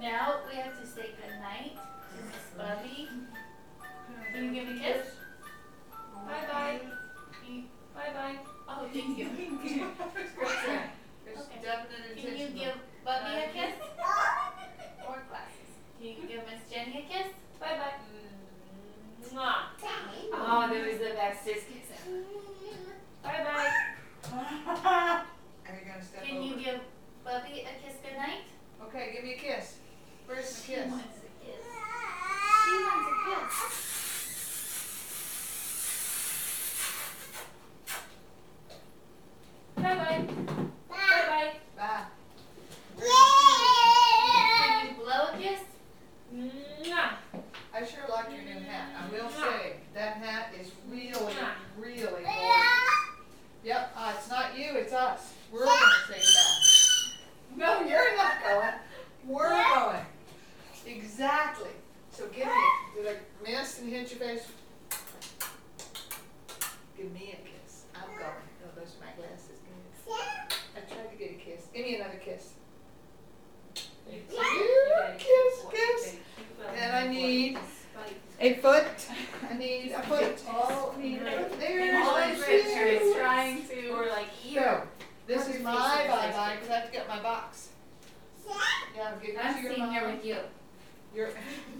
Now we have to say goodnight to Miss Bubby. Can you give me a kiss? Bye-bye. Bye-bye. Oh, thank you. There's Okay. definite Can you intention. give Bubby a kiss? Or glasses. Can you give Miss Jenny a kiss? Bye-bye. Mwah. Oh, that was the bestest kiss ever. Bye-bye. Are you gonna step Can over? you give Bubby a kiss goodnight? Okay, give me a kiss. Where's the She kiss? wants a kiss. She wants a kiss. Bye-bye. Bye-bye. Bye. Can you blow a kiss? Mwah. I sure like your new hat. I will say, that hat is really, really gorgeous. Yep, it's not you, it's us. We're gonna say that. No, you're not going. We're going. Exactly. So give me it. Did I miss and hit your face? Give me a kiss. I'm going. No, those are my glasses. Give me a I tried to get a kiss. Give me another kiss. Kiss. And I need a foot. I need a foot. All need a foot. There's Always my Richard is shoes. trying to. Or like So, here. this is my bye-bye because I have to get my box. Yeah, I'll give it I'm to your sitting here mom. with you. Your